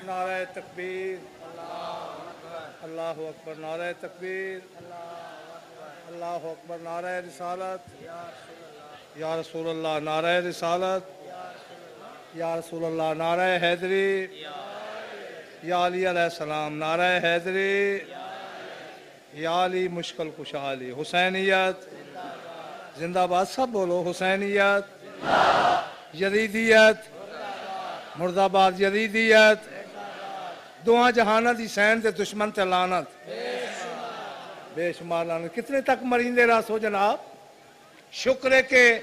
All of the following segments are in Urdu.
نعرہ تکبیر، اللہ اکبر، نعرہ تکبیر، اللہ اکبر، نعرہ رسالت، یا رسول اللہ، نعرہ رسالت، یا رسول اللہ، نعرہ حیدری، یا علی علیہ السلام، نعرہ حیدری، یا علی مشکل کشا علی، حسینیت زندہ باد، سب بولو، حسینیت، یزیدیت مرد آباد، یزیدیت دعا جہانت دی سین تے دشمن تے لعنت، بے شمار لعنت۔ کتنے تک مرندے راس ہو جناب؟ شکر ہے کہ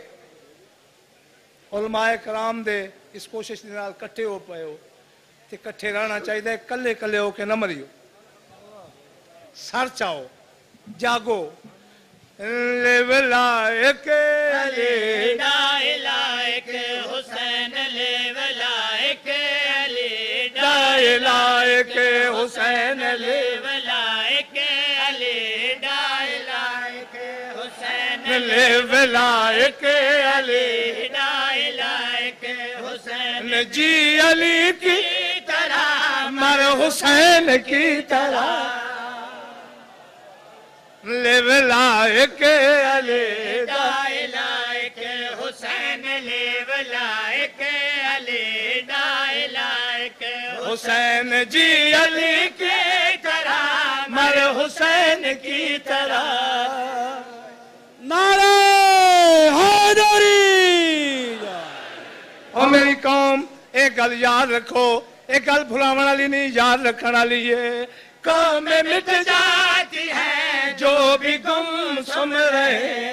علماء کرام دے اس کوشش دے نال کٹھے ہو پئے ہو تے کٹھے رہنا چاہیے، کلے کلے ہو کے نہ مریو، سر چاہو، جاگو، live like Ali, like Hussain, live like Ali, like Hussain, live like Ali, like Hussain, live like Ali, like Hussain, جی علی کی طرح مر حسین کی طرح، live like Ali, like Hussain, live like Ali, like Hussain جی علی کی طرح مر حسین کی طرح، نعرہ حیدری۔ اور میری قوم ایک گل یاد رکھو، ایک گل بھلاون والی نہیں، یاد رکھن والی ہے، قوم مٹ جاتی ہے جو بھی گم سم رہے،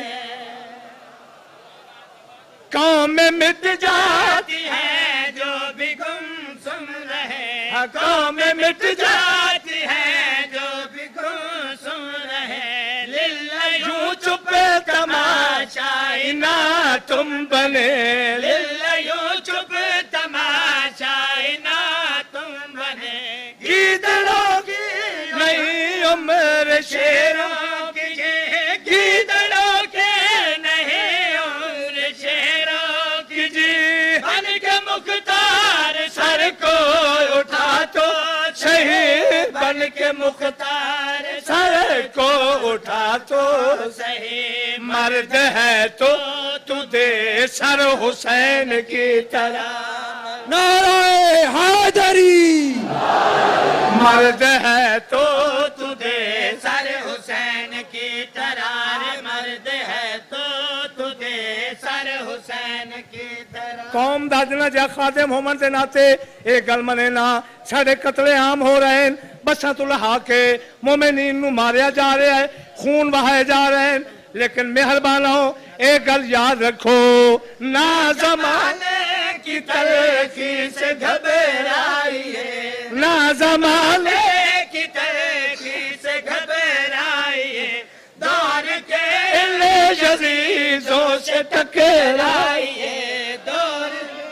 قوم مٹ جاتی جاتی ہے جو بھی گم سم رہے، قوم مٹ جاتی جاتی ہے جو بھی گم سم رہے، یوں چپ تماشائی نہ تم بنے، یوں چپ تماشائی نہ تم بنے، گیدڑوں کی نہیں عمر شیروں کی، گیدڑوں کے نہیں عمر شیروں کی، جی بن کے مختار سر کو اٹھا تو شہید بن کے مختار سر کو اٹھا تو صحیح مرد ہے تو دے سر حسین کی طرح، نعرہ حیدری۔ مرد ہے تو دے سر حسین کی طرح، مرد ہے تو دے سر حسین کی طرح۔ قوم دا جنا جا خادم ہومن دے ناتے ایک گل منے نا، ساڑے قتل عام ہو رہے ہیں، بسط الحا کے مومنین نو ماریا جا رہا ہے، خون بہائے جا رہے ہیں، لیکن مہربان ہو ایک گل یاد رکھو، نہ زمانے کی تلخی سے گھبرائیے، نہ زمانے کی تلخی سے گھبرائیے، دور کے عزیزوں سے ٹکرائیے، دور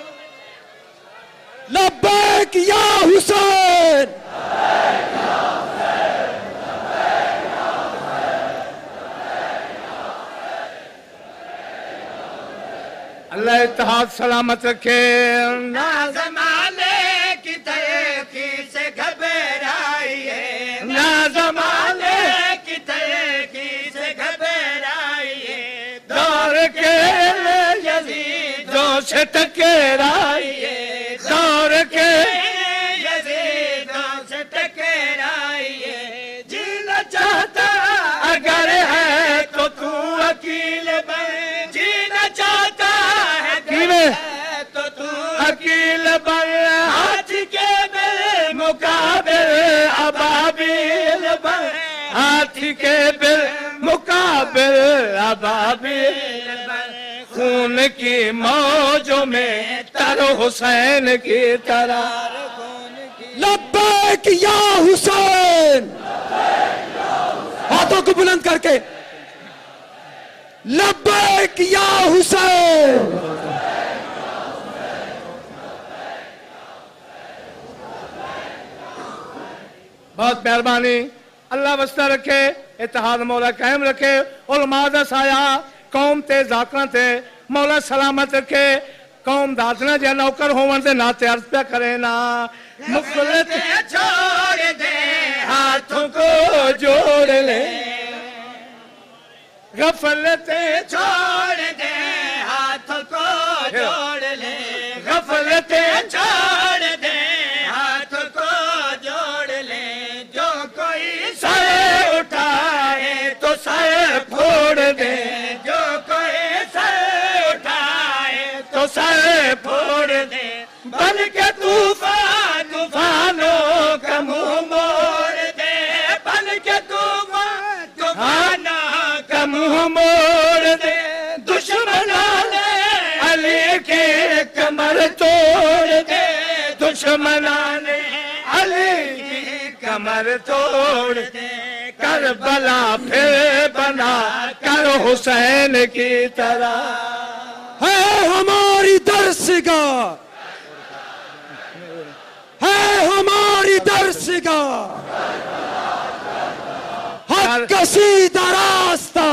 لبیک یا حسین، اللہ اتحاد سلامت رکھے، نہ زمانے کی تلخی سے گھبرائیے، نہ زمانے کی تلخی سے گھبرائیے، دور کے عزیزوں سے ٹکرائیے، دور کے یزیدوں سے ٹکرائیے، جینا چاہتا اگر ہے تو وکیل بن، جینا چاہتا ہے تو وکیل بن، ہاتھی کے بالمقابل ابابیل بن، ہاتھی کے بالمقابل ابابیل بن، خون کی موجوں میں تر حسین کی طرح، لبیک یا حسین، ہاتھوں کو بلند کر کے لبیک یا حسین۔ بہت مہربانی، اللہ واسطہ رکھے، اتحاد مولا قائم رکھے، علماء دا سایہ قوم تے ذاکراں تے مولا سلامت رکھے، قوم دادنا جے نوکر ہوون دے ناتے عرض پہ کرے نا مخلص چھوڑ دے ہاتھوں کو جوڑ لے غفلتیں چھوڑ دے ہاتھوں کو جوڑ لے غفلتیں چھوڑ دے ہاتھ کو جوڑ لے جو کوئی سر اٹھائے تو سر پھوڑ دے جو کوئی سر اٹھائے تو سر پھوڑ دے بن کے طوفان طوفانوں کا منہ موڑ دے بن کے طوفان طوفانوں کا منہ موڑ دے دشمنان علی کے کمر توڑ دے دشمنان علی کی کمر توڑ دے کربلا پھر بنا کر حسین کی طرح ہے ہماری درسگاہ ہے ہماری درسگاہ حق کا سیدھا راستہ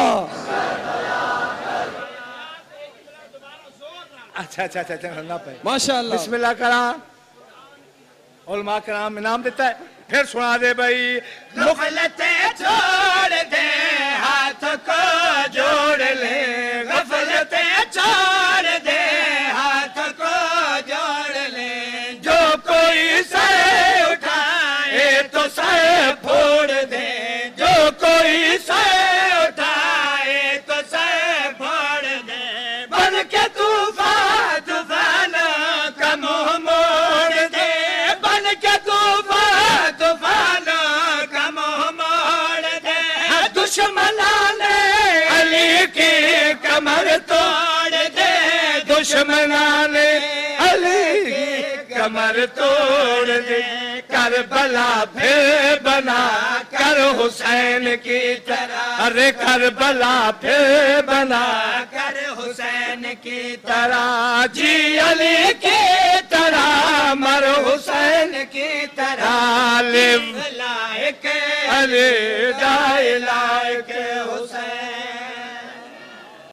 اچھا اچھا اچھا نہ پہ ماشاءاللہ بسم اللہ کرام علماء کرام انعام دیتا ہے پھر سنا دے بھائی غفلتیں چھوڑ دے ہاتھ کو جوڑ لے غفلتیں چھوڑ دے ہاتھ کو جوڑ لے جو کوئی سر اٹھائے تو سر پھوڑ دے جو کوئی سر اٹھائے تو سر پھوڑ دے بن کے طوفان طوفانوں کا منہ موڑ دے بن کے طوفان طوفانوں کا منہ موڑ دے دشمنان علی کی کمر توڑ دے دشمنان علی کی کمر توڑ دے کربلا پھر بنا کر حسین کی طرح ارے کربلا پھر بنا کر حسین کی طرح جی علی کی طرح مر حسین کی طرح طالب لائق علی جائے لائق حسین